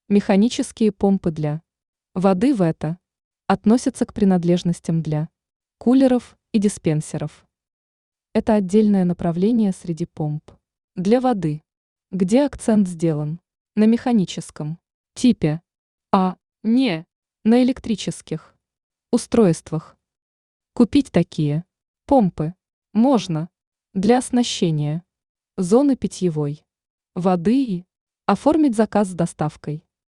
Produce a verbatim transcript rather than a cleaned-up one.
Механические помпы для воды в это относятся к принадлежностям для кулеров и диспенсеров. Это отдельное направление среди помп для воды, где акцент сделан на механическом типе, а не на электрических устройствах. Купить такие помпы можно для оснащения зоны питьевой воды и оформить заказ с доставкой.